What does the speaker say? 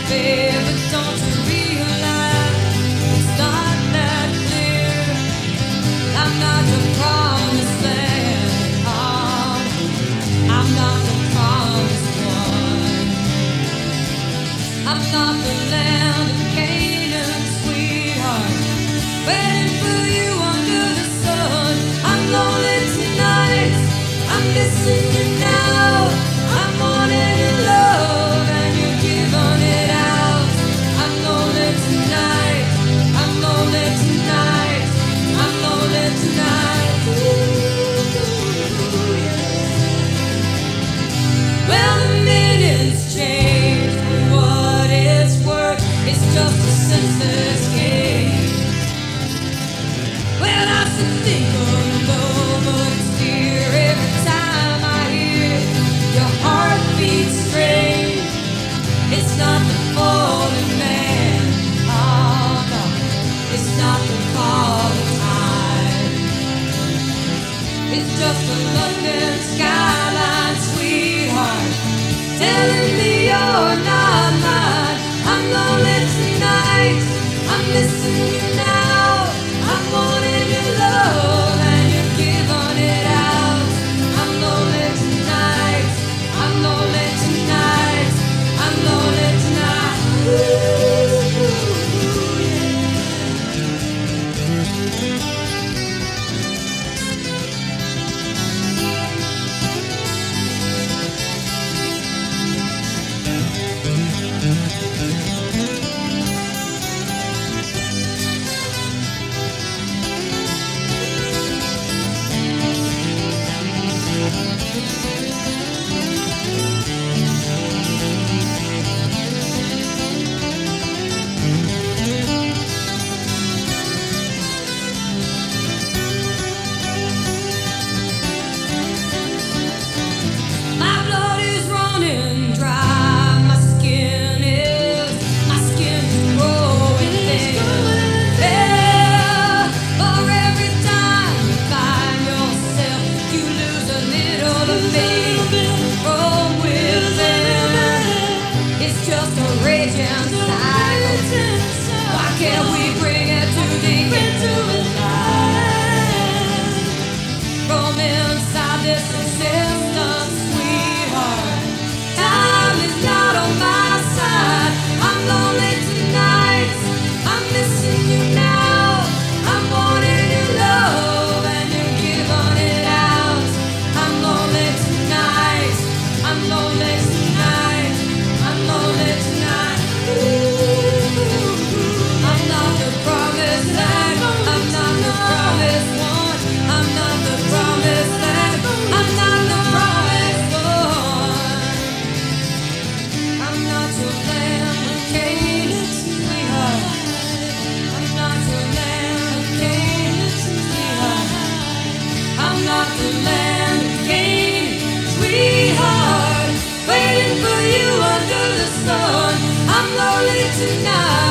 Baby, don't you realize it's not that clear? I'm not the promised land. Oh, I'm not the promised one. I'm not the land of Canaan, sweetheart, waiting for you under the sun. I'm lonely tonight. I'm missing you now. I'm wanting your love and you're giving it out. I'm lonely tonight. I'm lonely tonight. I'm lonely tonight. Ooh, yeah. Well, the minutes change for what it's worth. It's just a senseless game. Well, I should think of love, but it's dear every time I hear your heartbeat strange. It's not the falling man, oh no, it's not the calling time. It's just a London skyline, sweetheart, telling me you're not mine. I'm lonely tonight, I'm missing you now. I'm wanting your love and you're giving it out. I'm lonely tonight, I'm lonely tonight, I'm lonely tonight. Ooh, my blood is running dry. My skin is growing thin. Yeah, for every time you find yourself, you lose a little of me from within. It's just a raging cycle. Why can't we bring it to the end of the line? From inside this existence, sweetheart, time is not on my side. I'm lonely tonight, I'm missing you now. I'm wanting your love and you're giving it out. I'm lonely tonight, I'm lonely tonight, I'm lonely tonight. Ooh, I'm not the promised land, I'm not the promised one. I'm not the promised land, I'm not the promised one. I'm not your land of Canaan, sweetheart. I'm not your land of Canaan, sweetheart. I'm not the land of Canaan, sweetheart, waiting for you under the sun. I'm lonely tonight.